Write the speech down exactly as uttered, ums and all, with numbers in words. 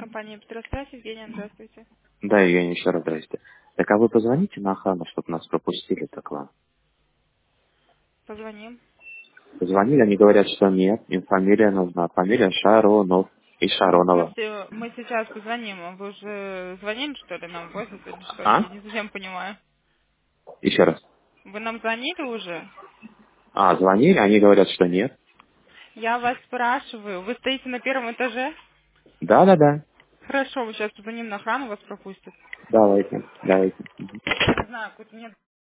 Компания «Петросвязь», Евгения, здравствуйте. Да, Евгений, еще раз здрасте. Так а вы позвоните на охрану, чтобы нас пропустили так вам? Позвоним. Позвонили, они говорят, что нет, им фамилия нужна. Фамилия Шаронов и Ну, в Шаронова. смысле, мы сейчас позвоним. Вы уже звонили, что ли, нам в офис или что? А? Я не совсем понимаю. Еще раз. Вы нам звонили уже? А, звонили, они говорят, что нет. Я вас спрашиваю. Вы стоите на первом этаже? Да-да-да. Хорошо, мы сейчас позвоним на охрану, вас пропустят. Давайте, давайте. Не знаю, какой-то нет